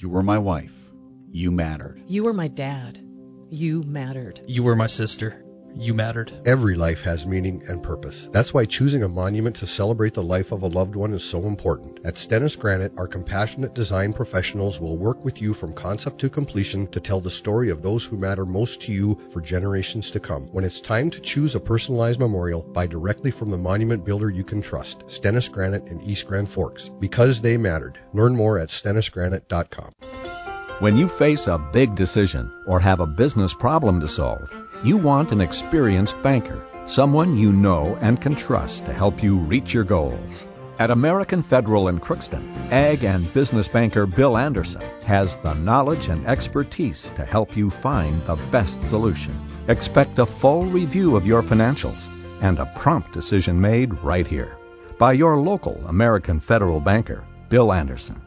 You were my wife. You mattered. You were my dad. You mattered. You were my sister. You mattered. Every life has meaning and purpose. That's why choosing a monument to celebrate the life of a loved one is so important. At Stennis Granite, our compassionate design professionals will work with you from concept to completion to tell the story of those who matter most to you for generations to come. When it's time to choose a personalized memorial, buy directly from the monument builder you can trust, Stennis Granite in East Grand Forks. Because they mattered. Learn more at stennisgranite.com. When you face a big decision or have a business problem to solve, you want an experienced banker, someone you know and can trust to help you reach your goals. At American Federal in Crookston, ag and business banker Bill Anderson has the knowledge and expertise to help you find the best solution. Expect a full review of your financials and a prompt decision made right here by your local American Federal banker, Bill Anderson.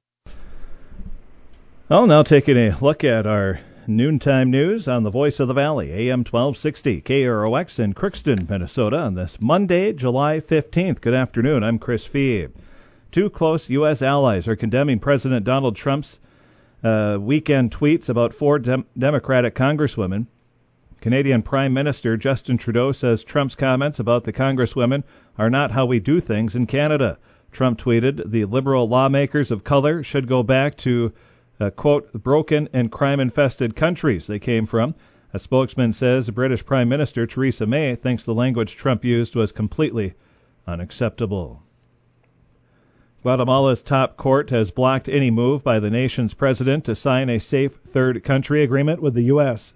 Well, now taking a look at our noontime news on the Voice of the Valley, AM 1260, KROX in Crookston, Minnesota, on this Monday, July 15th. Good afternoon. I'm Chris Fee. Two close U.S. allies are condemning President Donald Trump's weekend tweets about four Democratic congresswomen. Canadian Prime Minister Justin Trudeau says Trump's comments about the congresswomen are not how we do things in Canada. Trump tweeted, the Liberal lawmakers of color should go back to quote, broken and crime-infested countries they came from. A spokesman says British Prime Minister Theresa May thinks the language Trump used was completely unacceptable. Guatemala's top court has blocked any move by the nation's president to sign a safe third country agreement with the U.S.,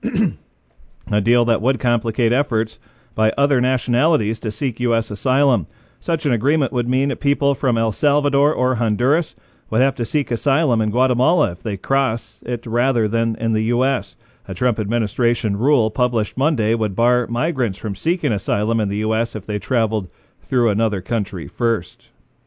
a deal that would complicate efforts by other nationalities to seek U.S. asylum. Such an agreement would mean people from El Salvador or Honduras would have to seek asylum in Guatemala if they cross it rather than in the U.S. A Trump administration rule published Monday would bar migrants from seeking asylum in the U.S. if they traveled through another country first.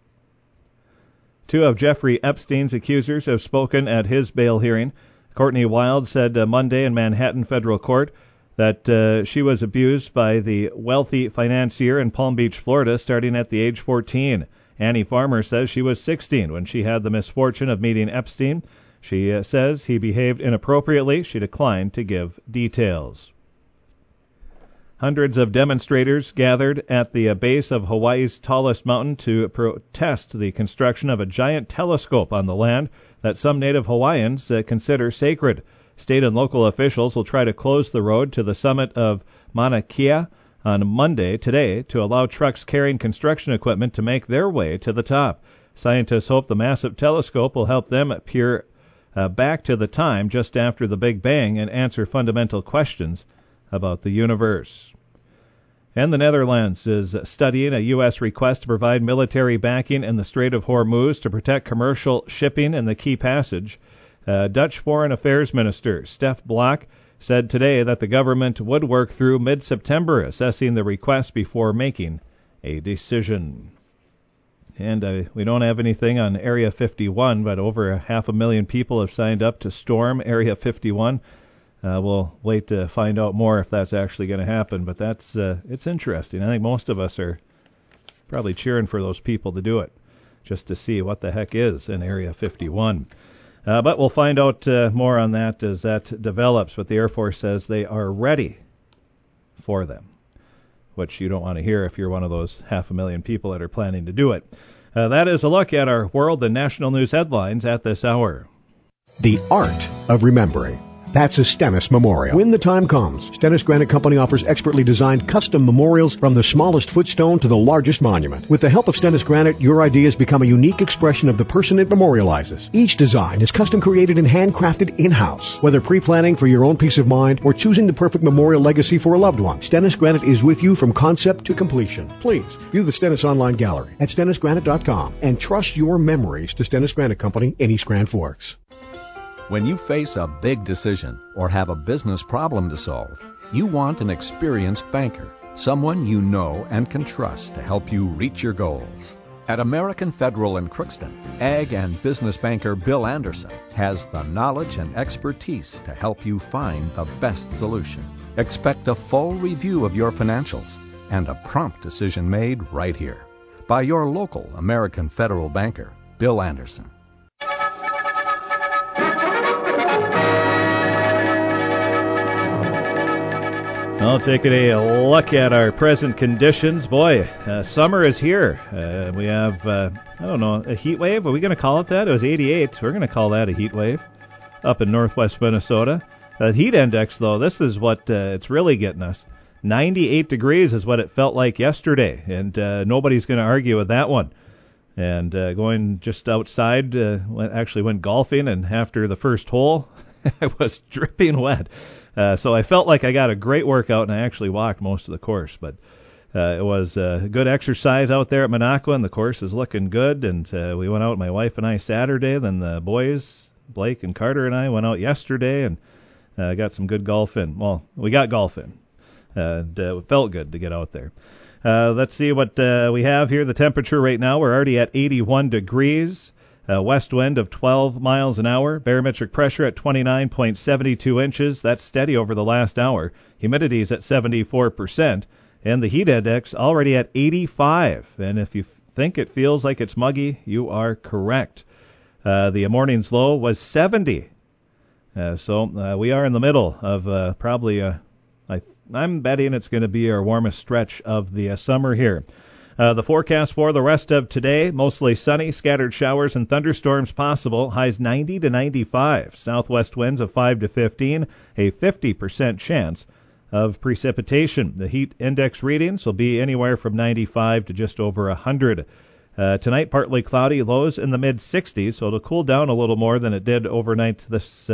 Two of Jeffrey Epstein's accusers have spoken at his bail hearing. Courtney Wild said Monday in Manhattan Federal Court that she was abused by the wealthy financier in Palm Beach, Florida, starting at the age 14. Annie Farmer says she was 16 when she had the misfortune of meeting Epstein. She says he behaved inappropriately. She declined to give details. Hundreds of demonstrators gathered at the base of Hawaii's tallest mountain to protest the construction of a giant telescope on the land that some native Hawaiians consider sacred. State and local officials will try to close the road to the summit of Mauna Kea on Monday, today, to allow trucks carrying construction equipment to make their way to the top. Scientists hope the massive telescope will help them peer back to the time just after the Big Bang and answer fundamental questions about the universe. And the Netherlands is studying a U.S. request to provide military backing in the Strait of Hormuz to protect commercial shipping in the key passage. Dutch Foreign Affairs Minister Stef Blok said today that the government would work through mid-September assessing the request before making a decision. And we don't have anything on Area 51, but over 500,000 people have signed up to storm Area 51. We'll wait to find out more if that's actually going to happen, but that's it's interesting. I think most of us are probably cheering for those people to do it, just to see what the heck is in Area 51. But we'll find out more on that as that develops. But the Air Force says they are ready for them, which you don't want to hear if you're one of those 500,000 people that are planning to do it. That is a look at our world and national news headlines at this hour. The art of remembering. That's a Stennis Memorial. When the time comes, Stennis Granite Company offers expertly designed custom memorials from the smallest footstone to the largest monument. With the help of Stennis Granite, your ideas become a unique expression of the person it memorializes. Each design is custom created and handcrafted in-house. Whether pre-planning for your own peace of mind or choosing the perfect memorial legacy for a loved one, Stennis Granite is with you from concept to completion. Please view the Stennis online gallery at stennisgranite.com and trust your memories to Stennis Granite Company in East Grand Forks. When you face a big decision or have a business problem to solve, you want an experienced banker, someone you know and can trust to help you reach your goals. At American Federal in Crookston, ag and business banker Bill Anderson has the knowledge and expertise to help you find the best solution. Expect a full review of your financials and a prompt decision made right here by your local American Federal banker, Bill Anderson. Well, taking a look at our present conditions. Boy, summer is here. We have, a heat wave. Are we going to call it that? It was 88. We're going to call that a heat wave up in northwest Minnesota. The heat index, though, this is what it's really getting us. 98 degrees is what it felt like yesterday, and nobody's going to argue with that one. And going just outside, went golfing, and after the first hole, I was dripping wet. So I felt like I got a great workout, and I actually walked most of the course. But it was good exercise out there at Minocqua, and the course is looking good. And we went out, my wife and I, Saturday. Then the boys, Blake and Carter and I, went out yesterday and got some good golf in. Well, we got golf in. It felt good to get out there. Let's see what we have here. The temperature right now, we're already at 81 degrees. West wind of 12 miles an hour. Barometric pressure at 29.72 inches. That's steady over the last hour. Humidity is at 74%. And the heat index already at 85. And if you think it feels like it's muggy, you are correct. The morning's low was 70. So we are in the middle of probably, I'm betting it's going to be our warmest stretch of the summer here. The forecast for the rest of today, mostly sunny, scattered showers and thunderstorms possible, highs 90 to 95, southwest winds of 5 to 15, a 50% chance of precipitation. The heat index readings will be anywhere from 95 to just over 100. Tonight, partly cloudy, lows in the mid-60s, so it'll cool down a little more than it did overnight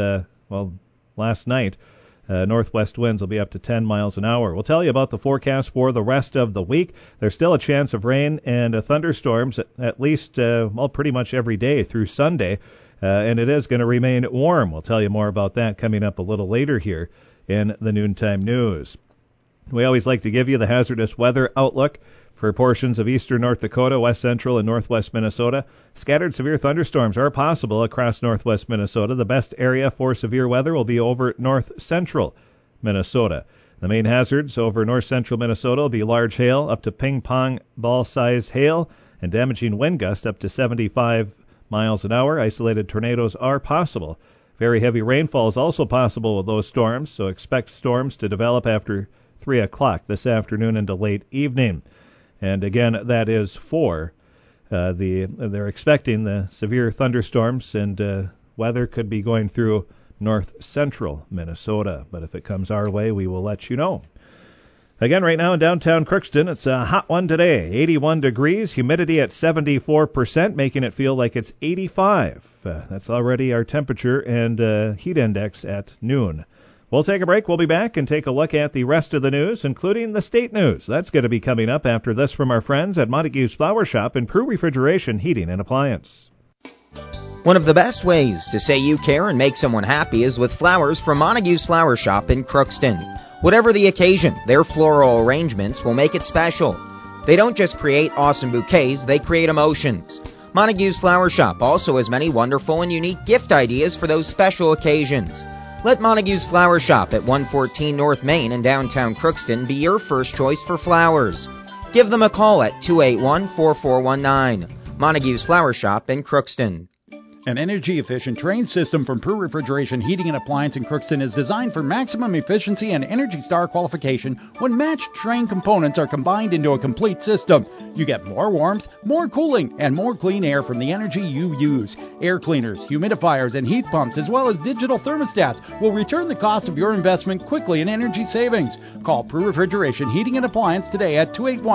last night. Northwest winds will be up to 10 miles an hour. We'll tell you about the forecast for the rest of the week. There's still a chance of rain and thunderstorms at least, pretty much every day through Sunday. And it is going to remain warm. We'll tell you more about that coming up a little later here in the Noontime News. We always like to give you the hazardous weather outlook for portions of eastern North Dakota, west central, and northwest Minnesota. Scattered severe thunderstorms are possible across northwest Minnesota. The best area for severe weather will be over north central Minnesota. The main hazards over north central Minnesota will be large hail up to ping pong ball size hail and damaging wind gusts up to 75 miles an hour. Isolated tornadoes are possible. Very heavy rainfall is also possible with those storms, so expect storms to develop after 3 o'clock this afternoon into late evening. And again, that is for they're expecting the severe thunderstorms, and weather could be going through north central Minnesota. But if it comes our way, we will let you know. Again, right now in downtown Crookston, it's a hot one today. 81 degrees, humidity at 74%, making it feel like it's 85. That's already our temperature and heat index at noon. We'll take a break. We'll be back and take a look at the rest of the news, including the state news. That's going to be coming up after this from our friends at Montague's Flower Shop in Prue Refrigeration, Heating, and Appliance. One of the best ways to say you care and make someone happy is with flowers from Montague's Flower Shop in Crookston. Whatever the occasion, their floral arrangements will make it special. They don't just create awesome bouquets, they create emotions. Montague's Flower Shop also has many wonderful and unique gift ideas for those special occasions. Let Montague's Flower Shop at 114 North Main in downtown Crookston be your first choice for flowers. Give them a call at 281-4419. Montague's Flower Shop in Crookston. An energy-efficient train system from Prue Refrigeration, Heating, and Appliance in Crookston is designed for maximum efficiency and Energy Star qualification when matched train components are combined into a complete system. You get more warmth, more cooling, and more clean air from the energy you use. Air cleaners, humidifiers, and heat pumps, as well as digital thermostats, will return the cost of your investment quickly in energy savings. Call Prue Refrigeration, Heating, and Appliance today at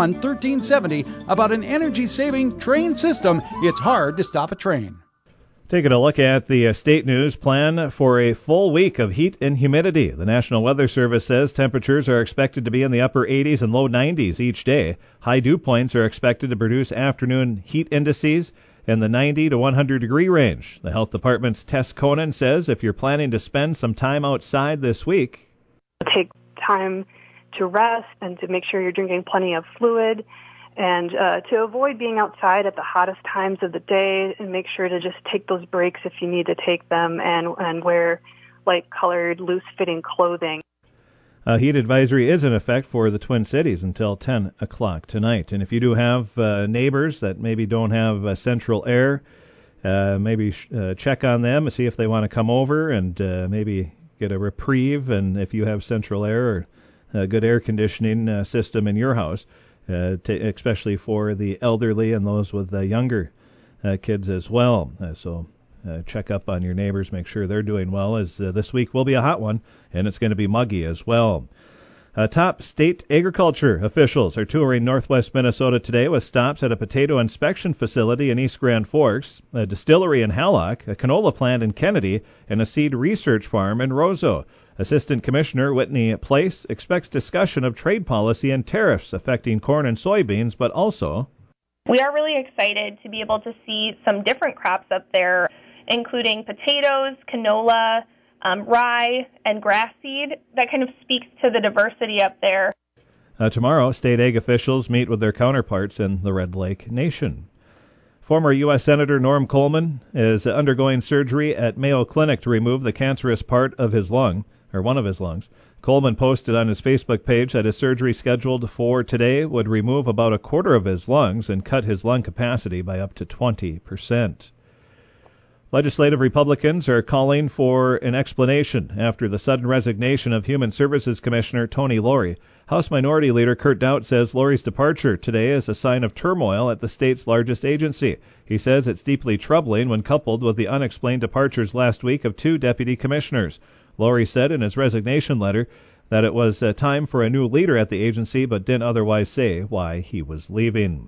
281-1370 about an energy-saving train system. It's hard to stop a train. Taking a look at the state news plan for a full week of heat and humidity. The National Weather Service says temperatures are expected to be in the upper 80s and low 90s each day. High dew points are expected to produce afternoon heat indices in the 90 to 100 degree range. The Health Department's Tess Conan says if you're planning to spend some time outside this week, take time to rest and to make sure you're drinking plenty of fluid, and to avoid being outside at the hottest times of the day, and make sure to just take those breaks if you need to take them, and wear light-colored, loose-fitting clothing. A heat advisory is in effect for the Twin Cities until 10 o'clock tonight. And if you do have neighbors that maybe don't have central air, maybe check on them and see if they want to come over and maybe get a reprieve. And if you have central air, a good air conditioning system in your house, especially for the elderly and those with younger kids as well. So check up on your neighbors, make sure they're doing well, as this week will be a hot one, and it's going to be muggy as well. Top state agriculture officials are touring northwest Minnesota today with stops at a potato inspection facility in East Grand Forks, a distillery in Hallock, a canola plant in Kennedy, and a seed research farm in Roseau. Assistant Commissioner Whitney Place expects discussion of trade policy and tariffs affecting corn and soybeans, but also... We are really excited to be able to see some different crops up there, including potatoes, canola, rye, and grass seed. That kind of speaks to the diversity up there. Tomorrow, state ag officials meet with their counterparts in the Red Lake Nation. Former U.S. Senator Norm Coleman is undergoing surgery at Mayo Clinic to remove the cancerous part of his lung, or one of his lungs. Coleman posted on his Facebook page that his surgery scheduled for today would remove about a quarter of his lungs and cut his lung capacity by up to 20%. Legislative Republicans are calling for an explanation after the sudden resignation of Human Services Commissioner Tony Laurie. House Minority Leader Kurt Daudt says Laurie's departure today is a sign of turmoil at the state's largest agency. He says it's deeply troubling when coupled with the unexplained departures last week of 2 deputy commissioners. Laurie said in his resignation letter that it was time for a new leader at the agency, but didn't otherwise say why he was leaving.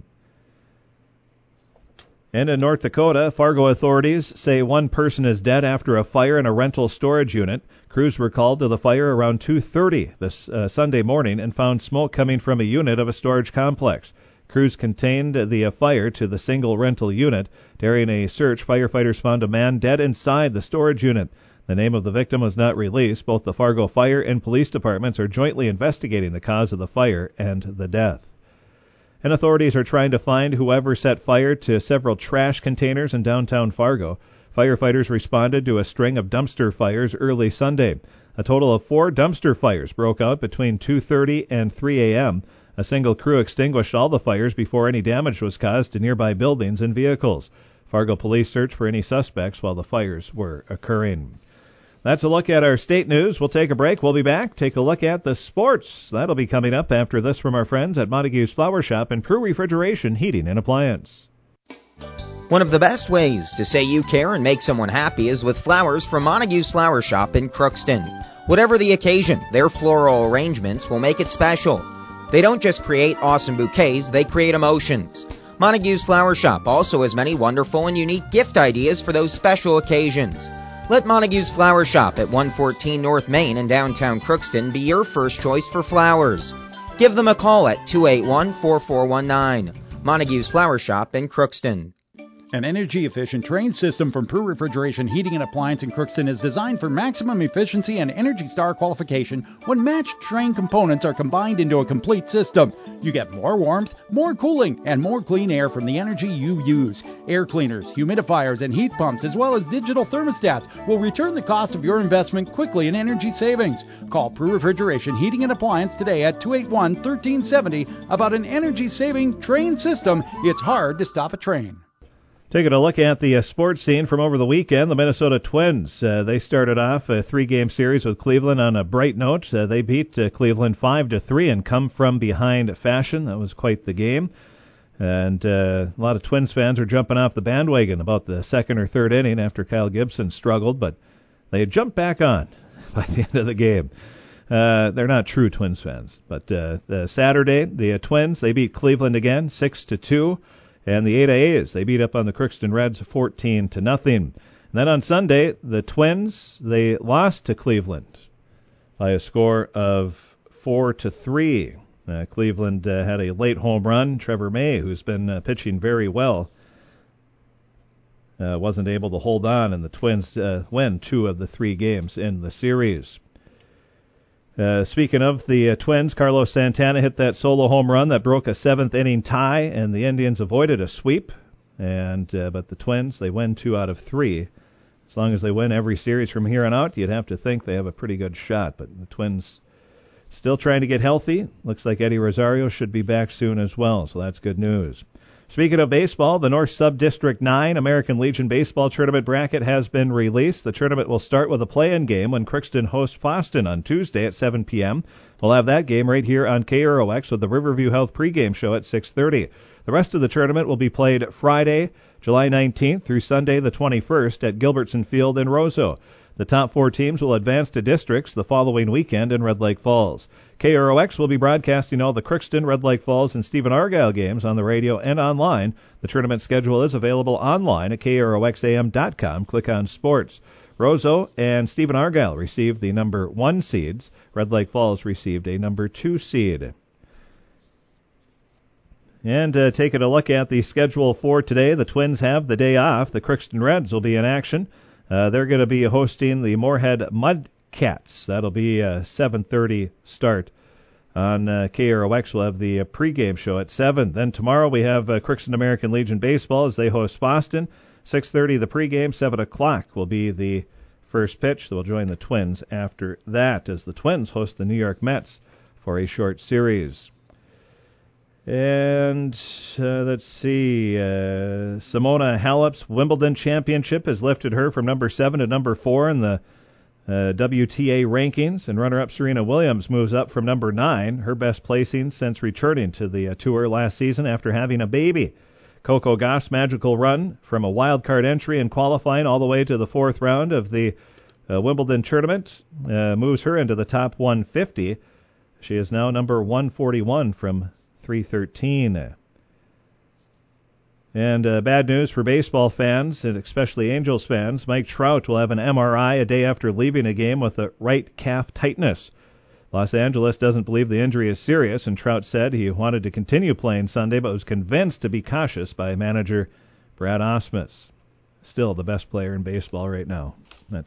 And in North Dakota, Fargo authorities say one person is dead after a fire in a rental storage unit. Crews were called to the fire around 2:30 this Sunday morning and found smoke coming from a unit of a storage complex. Crews contained the fire to the single rental unit. During a search, firefighters found a man dead inside the storage unit. The name of the victim was not released. Both the Fargo Fire and Police Departments are jointly investigating the cause of the fire and the death. And authorities are trying to find whoever set fire to several trash containers in downtown Fargo. Firefighters responded to a string of dumpster fires early Sunday. A total of 4 dumpster fires broke out between 2:30 and 3 a.m. A single crew extinguished all the fires before any damage was caused to nearby buildings and vehicles. Fargo police searched for any suspects while the fires were occurring. That's a look at our state news. We'll take a break. We'll be back. Take a look at the sports. That'll be coming up after this from our friends at Montague's Flower Shop and Prue Refrigeration, Heating and Appliance. One of the best ways to say you care and make someone happy is with flowers from Montague's Flower Shop in Crookston. Whatever the occasion, their floral arrangements will make it special. They don't just create awesome bouquets, they create emotions. Montague's Flower Shop also has many wonderful and unique gift ideas for those special occasions. Let Montague's Flower Shop at 114 North Main in downtown Crookston be your first choice for flowers. Give them a call at 281-4419. Montague's Flower Shop in Crookston. An energy-efficient train system from Prue Refrigeration, Heating and Appliance in Crookston is designed for maximum efficiency and Energy Star qualification when matched train components are combined into a complete system. You get more warmth, more cooling, and more clean air from the energy you use. Air cleaners, humidifiers, and heat pumps, as well as digital thermostats, will return the cost of your investment quickly in energy savings. Call Prue Refrigeration, Heating and Appliance today at 281-1370 about an energy-saving train system. It's hard to stop a train. Taking a look at the sports scene from over the weekend, the Minnesota Twins, they started off a 3-game series with Cleveland on a bright note. They beat Cleveland 5-3 and come from behind fashion. That was quite the game. And a lot of Twins fans are jumping off the bandwagon about the second or third inning after Kyle Gibson struggled, but they jumped back on by the end of the game. They're not true Twins fans. But Saturday, the Twins, they beat Cleveland again 6-2. And the Ada A's, they beat up on the Crookston Reds 14-0. And then on Sunday, the Twins, they lost to Cleveland by a score of 4-3. Cleveland had a late home run. Trevor May, who's been pitching very well, wasn't able to hold on, and the Twins win 2 of the 3 games in the series. Speaking of the Twins, Carlos Santana hit that solo home run that broke a 7th-inning tie, and the Indians avoided a sweep. But the Twins, they win 2 out of 3. As long as they win every series from here on out, you'd have to think they have a pretty good shot. But the Twins still trying to get healthy. Looks like Eddie Rosario should be back soon as well, so that's good news. Speaking of baseball, the North Sub-District 9 American Legion Baseball Tournament bracket has been released. The tournament will start with a play-in game when Crookston hosts Fosston on Tuesday at 7 p.m. We'll have that game right here on KROX with the Riverview Health pregame show at 6:30. The rest of the tournament will be played Friday, July 19th through Sunday the 21st at Gilbertson Field in Roseau. The top 4 teams will advance to districts the following weekend in Red Lake Falls. KROX will be broadcasting all the Crookston, Red Lake Falls, and Stephen Argyle games on the radio and online. The tournament schedule is available online at KROXAM.com. Click on Sports. Roseau and Stephen Argyle received the number 1 seeds. Red Lake Falls received a number 2 seed. And taking a look at the schedule for today, the Twins have the day off. The Crookston Reds will be in action. They're going to be hosting the Moorhead Mudcats. That'll be a 7:30 start on KROX. We'll have the pregame show at 7. Then tomorrow we have Crookston American Legion Baseball as they host Fosston. 6:30 the pregame, 7 o'clock will be the first pitch. They'll join the Twins after that as the Twins host the New York Mets for a short series. And let's see, Simona Halep's Wimbledon championship has lifted her from number 7 to number 4 in the WTA rankings, and runner-up Serena Williams moves up from number 9, her best placing since returning to the tour last season after having a baby. Coco Gauff's magical run from a wild card entry in qualifying all the way to the 4th round of the Wimbledon tournament moves her into the top 150. She is now number 141 from 313. And bad news for baseball fans, and especially Angels fans. Mike Trout will have an MRI a day after leaving a game with a right calf tightness. Los Angeles doesn't believe the injury is serious, and Trout said he wanted to continue playing Sunday but was convinced to be cautious by manager Brad Ausmus. Still the best player in baseball right now.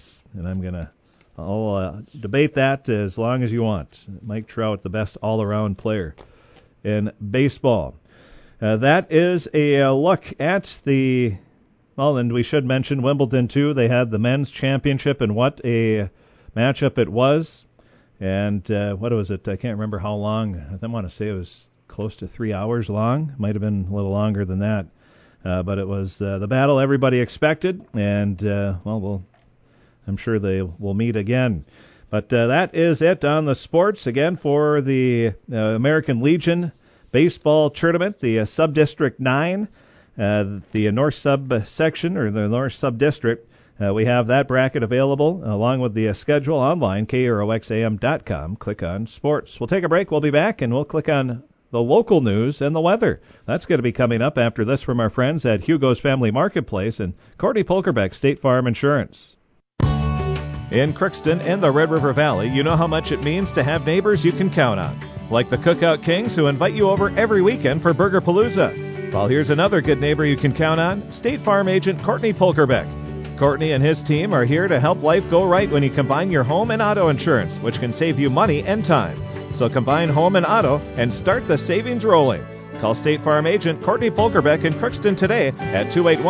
I'll debate that as long as you want. Mike Trout, the best all-around player in baseball. That is a look at the, and we should mention Wimbledon too. They had the men's championship, and what a matchup it was. And what was it? I can't remember how long. I want to say it was close to 3 hours long. Might have been a little longer than that. But it was the battle everybody expected, and I'm sure they will meet again. But that is it on the sports. Again, for the American Legion Baseball Tournament, the Sub-District 9, the North Sub-Section, or the North Sub-District, we have that bracket available, along with the schedule online, KROXAM.com. Click on Sports. We'll take a break. We'll be back, and we'll click on the local news and the weather. That's going to be coming up after this from our friends at Hugo's Family Marketplace and Courtney Polkerbeck, State Farm Insurance. In Crookston and the Red River Valley, you know how much it means to have neighbors you can count on. Like the Cookout Kings who invite you over every weekend for Burger Palooza. Well, here's another good neighbor you can count on, State Farm agent Courtney Polkerbeck. Courtney and his team are here to help life go right when you combine your home and auto insurance, which can save you money and time. So combine home and auto and start the savings rolling. Call State Farm agent Courtney Polkerbeck in Crookston today at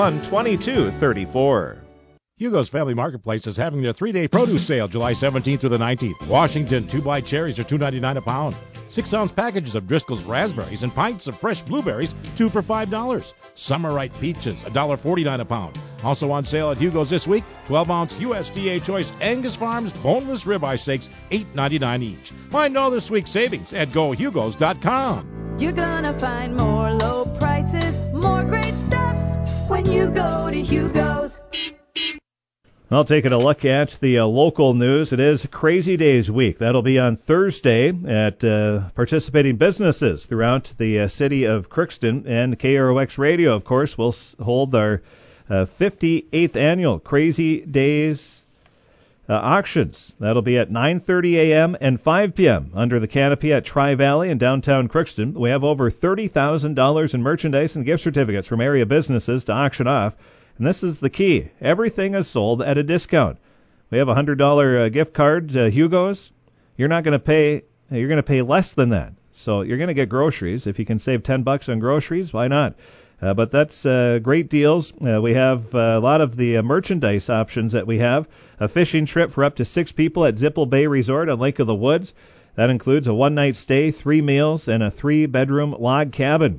281-2234. Hugo's Family Marketplace is having their 3-day produce sale July 17th through the 19th. Washington 2-ply cherries are $2.99 a pound. 6-ounce packages of Driscoll's raspberries and pints of fresh blueberries, 2 for $5. Summer ripe peaches, $1.49 a pound. Also on sale at Hugo's this week, 12-ounce USDA Choice Angus Farms boneless ribeye steaks, $8.99 each. Find all this week's savings at GoHugos.com. You're gonna find more low prices, more great stuff when you go to Hugo's. Well, taking a look at the local news, it is Crazy Days week. That'll be on Thursday at participating businesses throughout the city of Crookston. And KROX Radio, of course, will hold our 58th annual Crazy Days auctions. That'll be at 9:30 a.m. and 5 p.m. under the canopy at Tri-Valley in downtown Crookston. We have over $30,000 in merchandise and gift certificates from area businesses to auction off. And this is the key. Everything is sold at a discount. We have a $100 gift card to Hugo's. You're going to pay less than that. So you're going to get groceries. If you can save $10 on groceries, why not? But that's great deals. We have a lot of the merchandise options that we have. A fishing trip for up to 6 people at Zipple Bay Resort on Lake of the Woods. That includes a one-night stay, 3 meals, and a 3-bedroom log cabin.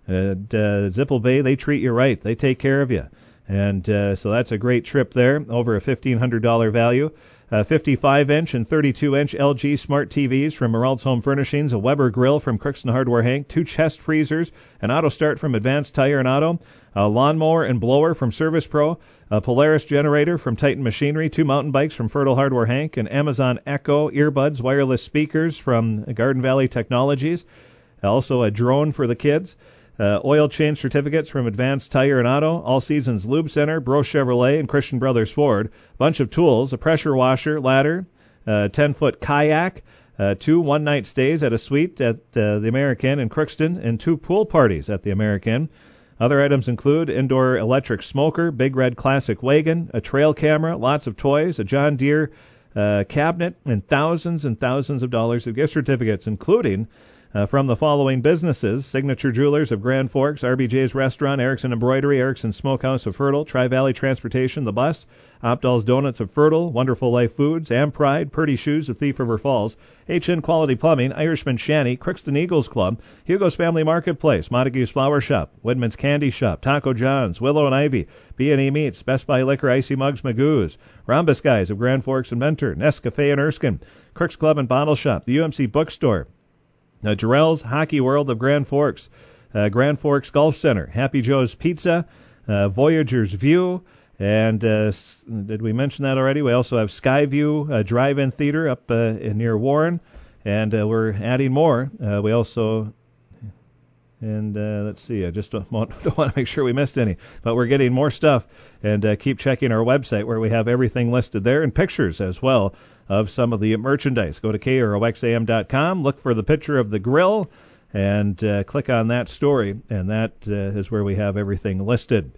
Zipple Bay, they treat you right. They take care of you. And so that's a great trip there, over a $1,500 value. 55-inch and 32-inch LG smart TVs from Meralt's Home Furnishings, a Weber grill from Crookston Hardware Hank, 2 chest freezers, an auto start from Advanced Tire and Auto, a lawnmower and blower from Service Pro, a Polaris generator from Titan Machinery, 2 mountain bikes from Fertile Hardware Hank, an Amazon Echo earbuds, wireless speakers from Garden Valley Technologies, also a drone for the kids. Oil change certificates from Advanced Tire and Auto, All Seasons Lube Center, Bro Chevrolet, and Christian Brothers Ford. Bunch of tools, a pressure washer, ladder, 10-foot kayak, 2 one-night stays at a suite at the American in Crookston, and 2 pool parties at the American. Other items include indoor electric smoker, Big Red Classic wagon, a trail camera, lots of toys, a John Deere cabinet, and thousands of dollars of gift certificates, including from the following businesses: Signature Jewelers of Grand Forks, RBJ's Restaurant, Erickson Embroidery, Erickson Smokehouse of Fertile, Tri-Valley Transportation, The Bus, Opdahl's Donuts of Fertile, Wonderful Life Foods, Am Pride, Purdy Shoes of Thief River Falls, HN Quality Plumbing, Irishman Shanty, Crookston Eagles Club, Hugo's Family Marketplace, Montague's Flower Shop, Widman's Candy Shop, Taco John's, Willow and Ivy, B&E Meats, Best Buy Liquor, Icy Mugs, Magoo's, Rhombus Guys of Grand Forks and Mentor, Nescafe and Erskine, Crooks Club and Bottle Shop, the UMC Bookstore, Jarrell's Hockey World of Grand Forks, Grand Forks Golf Center, Happy Joe's Pizza, Voyager's View, and did we mention that already? We also have Skyview Drive-In Theater up near Warren, and we're adding more. We also, and let's see, I just don't want to make sure we missed any, but we're getting more stuff, and keep checking our website where we have everything listed there, and pictures as well of some of the merchandise. Go to KROXAM.com, look for the picture of the grill, and click on that story, and that is where we have everything listed.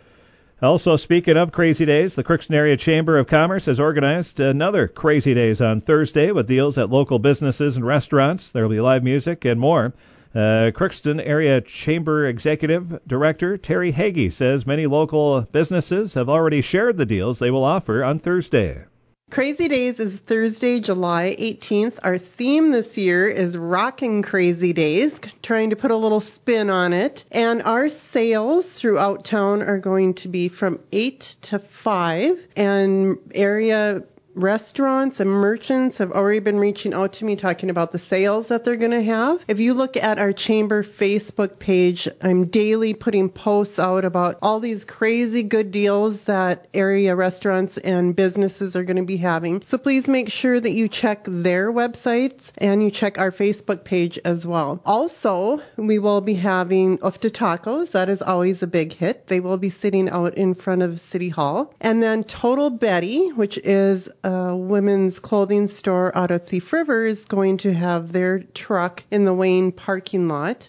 Also, speaking of Crazy Days, the Crookston Area Chamber of Commerce has organized another Crazy Days on Thursday with deals at local businesses and restaurants. There will be live music and more. Crookston Area Chamber Executive Director Terry Hagee says many local businesses have already shared the deals they will offer on Thursday. Crazy Days is Thursday, July 18th. Our theme this year is Rockin' Crazy Days, trying to put a little spin on it. And our sales throughout town are going to be from 8 to 5, and area restaurants and merchants have already been reaching out to me talking about the sales that they're going to have. If you look at our chamber Facebook page, I'm daily putting posts out about all these crazy good deals that area restaurants and businesses are going to be having. So please make sure that you check their websites and you check our Facebook page as well. Also, we will be having Ufta Tacos. That is always a big hit. They will be sitting out in front of City Hall. And then Total Betty, which is a women's clothing store out of Thief River, is going to have their truck in the Wayne parking lot.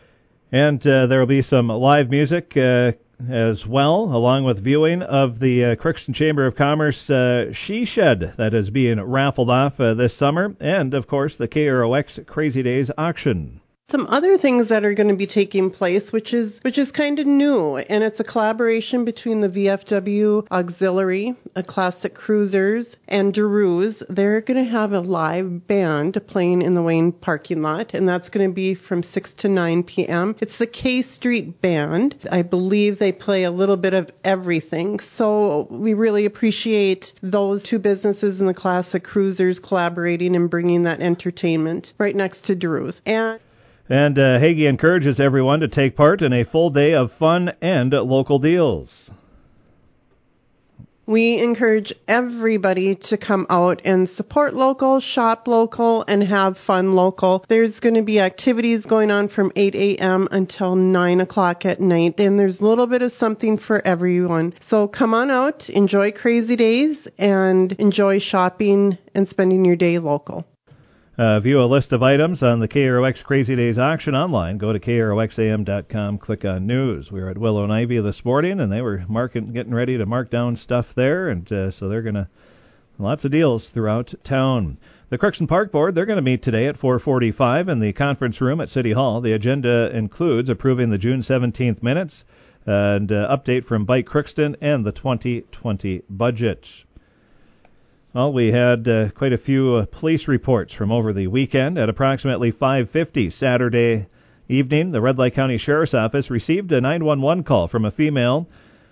And there will be some live music as well, along with viewing of the Crookston Chamber of Commerce She Shed that is being raffled off this summer, and, of course, the KROX Crazy Days auction. Some other things that are going to be taking place, which is kind of new, and it's a collaboration between the VFW Auxiliary, Classic Cruisers, and DeRue's. They're going to have a live band playing in the Wayne parking lot, and that's going to be from 6 to 9 p.m. It's the K Street Band. I believe they play a little bit of everything, so we really appreciate those two businesses and the Classic Cruisers collaborating and bringing that entertainment right next to DeRue's. And Hagee encourages everyone to take part in a full day of fun and local deals. We encourage everybody to come out and support local, shop local, and have fun local. There's going to be activities going on from 8 a.m. until 9 o'clock at night, and there's a little bit of something for everyone. So come on out, enjoy Crazy Days, and enjoy shopping and spending your day local. View a list of items on the KROX Crazy Days auction online. Go to KROXAM.com, click on News. We were at Willow and Ivy this morning, and they were getting ready to mark down stuff there, and so they're going to, lots of deals throughout town. The Crookston Park Board, they're going to meet today at 4:45 in the conference room at City Hall. The agenda includes approving the June 17th minutes and update from Bike Crookston and the 2020 budget. Well, we had quite a few police reports from over the weekend. At approximately 5:50 Saturday evening, the Red Lake County Sheriff's Office received a 911 call from a female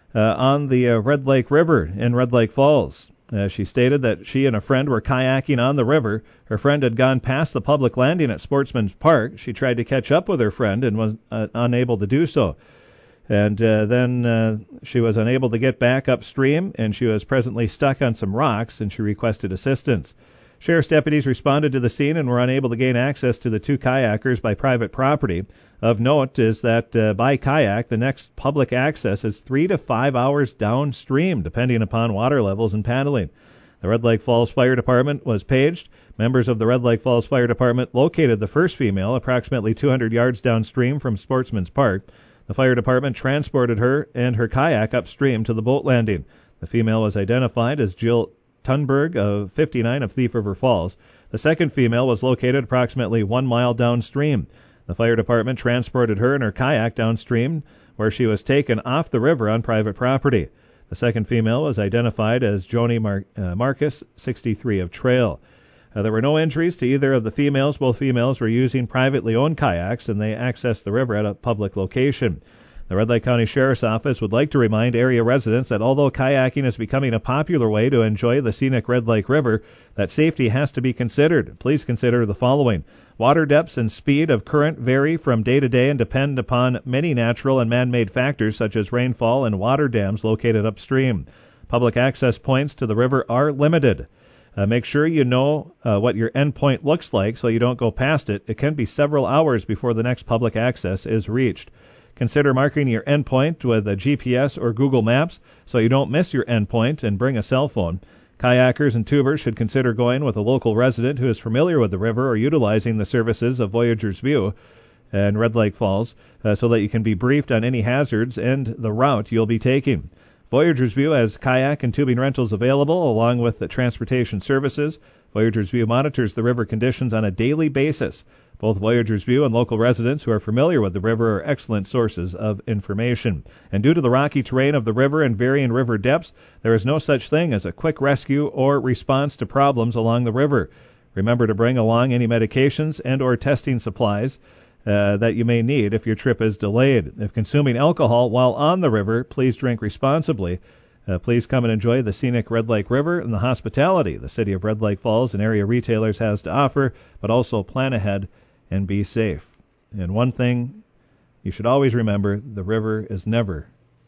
on the Red Lake River in Red Lake Falls. She stated that she and a friend were kayaking on the river. Her friend had gone past the public landing at Sportsman's Park. She tried to catch up with her friend and was unable to do so. And then she was unable to get back upstream, and she was presently stuck on some rocks, and she requested assistance. Sheriff's deputies responded to the scene and were unable to gain access to the two kayakers by private property. Of note is that by kayak, the next public access is 3 to 5 hours downstream, depending upon water levels and paddling. The Red Lake Falls Fire Department was paged. Members of the Red Lake Falls Fire Department located the first female approximately 200 yards downstream from Sportsman's Park. The fire department transported her and her kayak upstream to the boat landing. The female was identified as Jill Thunberg, of 59, of Thief River Falls. The second female was located approximately 1 mile downstream. The fire department transported her and her kayak downstream, where she was taken off the river on private property. The second female was identified as Joni Marcus, 63, of Trail. There were no injuries to either of the females. Both females were using privately owned kayaks, and they accessed the river at a public location. The Red Lake County Sheriff's Office would like to remind area residents that although kayaking is becoming a popular way to enjoy the scenic Red Lake River, that safety has to be considered. Please consider the following. Water depths and speed of current vary from day to day and depend upon many natural and man-made factors such as rainfall and water dams located upstream. Public access points to the river are limited. Make sure you know what your endpoint looks like so you don't go past it. It can be several hours before the next public access is reached. Consider marking your endpoint with a GPS or Google Maps so you don't miss your endpoint, and bring a cell phone. Kayakers and tubers should consider going with a local resident who is familiar with the river or utilizing the services of Voyageurs View and Red Lake Falls so that you can be briefed on any hazards and the route you'll be taking. Voyageurs View has kayak and tubing rentals available along with the transportation services. Voyageurs View monitors the river conditions on a daily basis. Both Voyageurs View and local residents who are familiar with the river are excellent sources of information. And due to the rocky terrain of the river and varying river depths, there is no such thing as a quick rescue or response to problems along the river. Remember to bring along any medications and or testing supplies that you may need if your trip is delayed. If consuming alcohol while on the river, please drink responsibly. Please come and enjoy the scenic Red Lake River and the hospitality the city of Red Lake Falls and area retailers has to offer, but also plan ahead and be safe. And one thing you should always remember, the river is never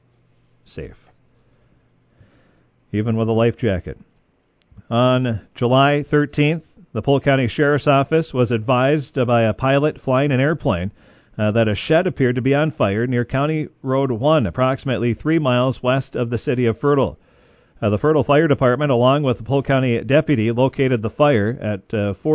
safe, even with a life jacket. On July 13th, the Polk County Sheriff's Office was advised by a pilot flying an airplane that a shed appeared to be on fire near County Road 1, approximately 3 miles west of the city of Fertile. The Fertile Fire Department, along with the Polk County deputy, located the fire at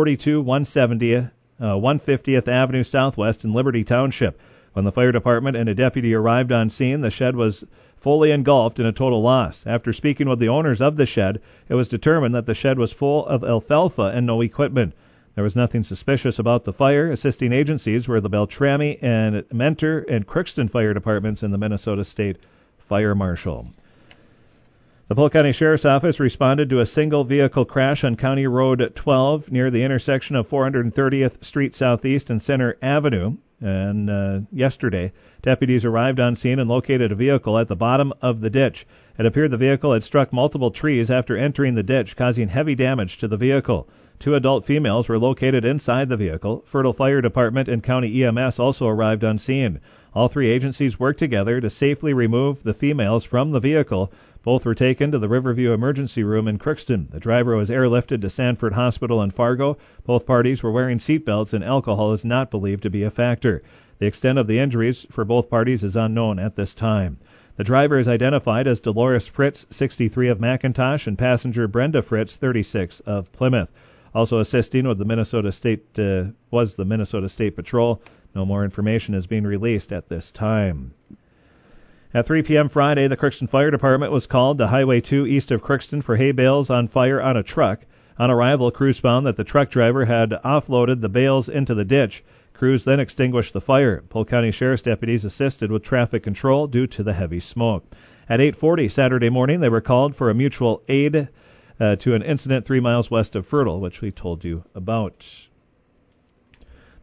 150th Avenue Southwest in Liberty Township. When the fire department and a deputy arrived on scene, the shed was fully engulfed in a total loss. After speaking with the owners of the shed, it was determined that the shed was full of alfalfa and no equipment. There was nothing suspicious about the fire. Assisting agencies were the Beltrami and Mentor and Crookston Fire Departments and the Minnesota State Fire Marshal. The Polk County Sheriff's Office responded to a single vehicle crash on County Road 12 near the intersection of 430th Street Southeast and Center Avenue. And yesterday, deputies arrived on scene and located a vehicle at the bottom of the ditch. It appeared the vehicle had struck multiple trees after entering the ditch, causing heavy damage to the vehicle. 2 adult females were located inside the vehicle. Fertile Fire Department and County EMS also arrived on scene. All 3 agencies worked together to safely remove the females from the vehicle. Both were taken to the Riverview Emergency Room in Crookston. The driver was airlifted to Sanford Hospital in Fargo. Both parties were wearing seatbelts, and alcohol is not believed to be a factor. The extent of the injuries for both parties is unknown at this time. The driver is identified as Dolores Fritz, 63, of McIntosh, and passenger Brenda Fritz, 36, of Plymouth. Also assisting with the Minnesota State Patrol. No more information is being released at this time. At 3 p.m. Friday, the Crookston Fire Department was called to Highway 2 east of Crookston for hay bales on fire on a truck. On arrival, crews found that the truck driver had offloaded the bales into the ditch. Crews then extinguished the fire. Polk County Sheriff's deputies assisted with traffic control due to the heavy smoke. At 8:40 Saturday morning, they were called for a mutual aid to an incident 3 miles west of Fertile, which we told you about.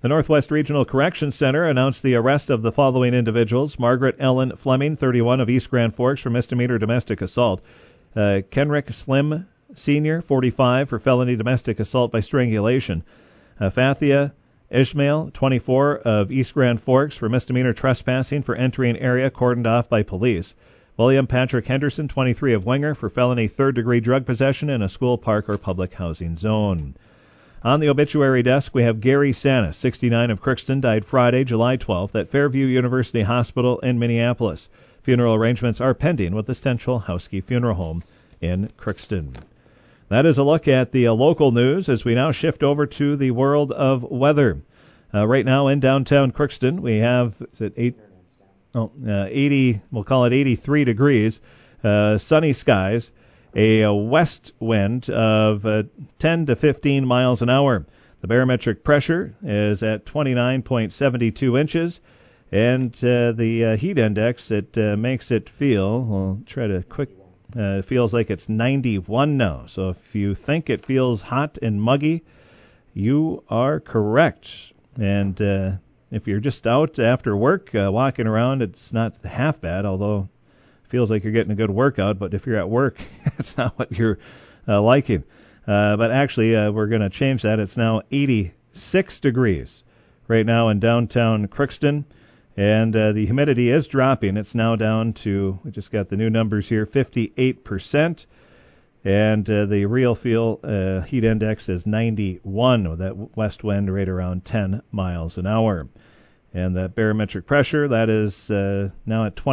The Northwest Regional Corrections Center announced the arrest of the following individuals: Margaret Ellen Fleming, 31, of East Grand Forks, for misdemeanor domestic assault; Kenrick Slim Sr., 45, for felony domestic assault by strangulation; Fathia Ishmael, 24, of East Grand Forks, for misdemeanor trespassing for entering area cordoned off by police; William Patrick Henderson, 23, of Winger, for felony third-degree drug possession in a school, park, or public housing zone. On the obituary desk, we have Gary Sanis, 69, of Crookston, died Friday, July 12th, at Fairview University Hospital in Minneapolis. Funeral arrangements are pending with the Central Housekeeping Funeral Home in Crookston. That is a look at the local news as we now shift over to the world of weather. Right now in downtown Crookston, we have 80, we'll call it 83 degrees, sunny skies, a west wind of 10 to 15 miles an hour. The barometric pressure is at 29.72 inches, and the heat index, it makes it feel, we'll try to it feels like it's 91 now. So if you think it feels hot and muggy, you are correct. And if you're just out after work, walking around, it's not half bad, although it feels like you're getting a good workout. But if you're at work, it's not what you're liking. But actually, we're going to change that. It's now 86 degrees right now in downtown Crookston. And the humidity is dropping. It's now down to, we just got the new numbers here, 58%. And the real feel heat index is 91, with that west wind right around 10 miles an hour. And that barometric pressure, that is now at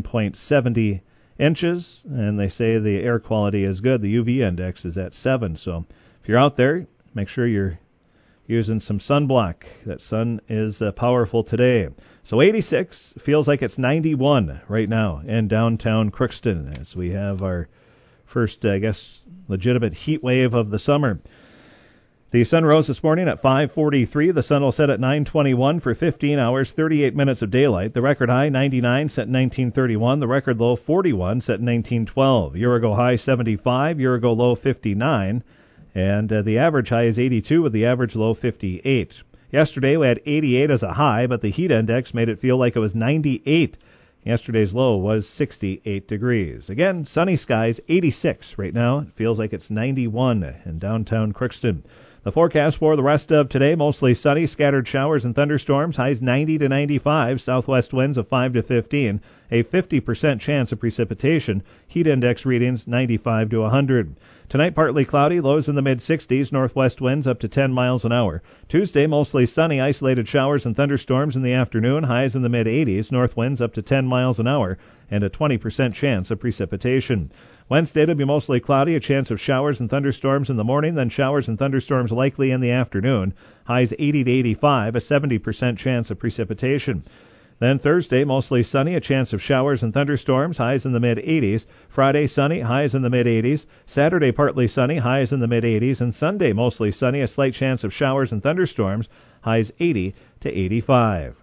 29.70 inches. And they say the air quality is good. The UV index is at 7. So if you're out there, make sure you're using some sunblock. That sun is powerful today. So 86 feels like it's 91 right now in downtown Crookston as we have our first, legitimate heat wave of the summer. The sun rose this morning at 5:43. The sun will set at 9:21 for 15 hours, 38 minutes of daylight. The record high, 99, set in 1931. The record low, 41, set in 1912. Year ago high, 75. Year ago low, 59. And the average high is 82 with the average low 58. Yesterday we had 88 as a high, but the heat index made it feel like it was 98. Yesterday's low was 68 degrees. Again, sunny skies, 86 right now. It feels like it's 91 in downtown Crookston. The forecast for the rest of today, mostly sunny, scattered showers and thunderstorms, highs 90 to 95, southwest winds of 5 to 15, a 50% chance of precipitation, heat index readings 95 to 100. Tonight, partly cloudy, lows in the mid-60s, northwest winds up to 10 miles an hour. Tuesday, mostly sunny, isolated showers and thunderstorms in the afternoon, highs in the mid-80s, north winds up to 10 miles an hour, and a 20% chance of precipitation. Wednesday to be mostly cloudy, a chance of showers and thunderstorms in the morning, then showers and thunderstorms likely in the afternoon. Highs 80 to 85, a 70% chance of precipitation. Then Thursday, mostly sunny, a chance of showers and thunderstorms, highs in the mid-80s. Friday, sunny, highs in the mid-80s. Saturday, partly sunny, highs in the mid-80s. And Sunday, mostly sunny, a slight chance of showers and thunderstorms, highs 80 to 85.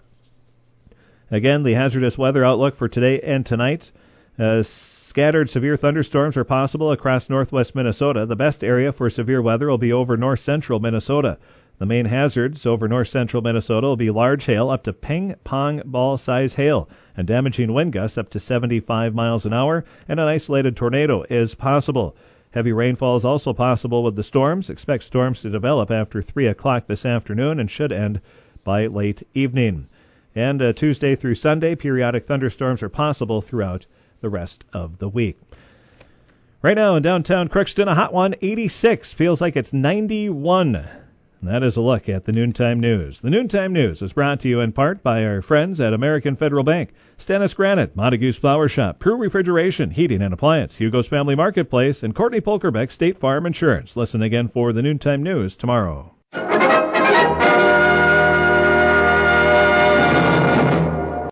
Again, the hazardous weather outlook for today and tonight. Scattered severe thunderstorms are possible across northwest Minnesota. The best area for severe weather will be over north-central Minnesota. The main hazards over north-central Minnesota will be large hail up to ping-pong ball-size hail and damaging wind gusts up to 75 miles an hour, and an isolated tornado is possible. Heavy rainfall is also possible with the storms. Expect storms to develop after 3 o'clock this afternoon and should end by late evening. And Tuesday through Sunday, periodic thunderstorms are possible throughout the rest of the week. Right now in downtown Crookston, a hot one, 86. Feels like it's 91. And that is a look at the Noontime News. The Noontime News is brought to you in part by our friends at American Federal Bank, Stennis Granite, Montague's Flower Shop, Prue Refrigeration, Heating and Appliance, Hugo's Family Marketplace, and Courtney Polkerbeck State Farm Insurance. Listen again for the Noontime News tomorrow.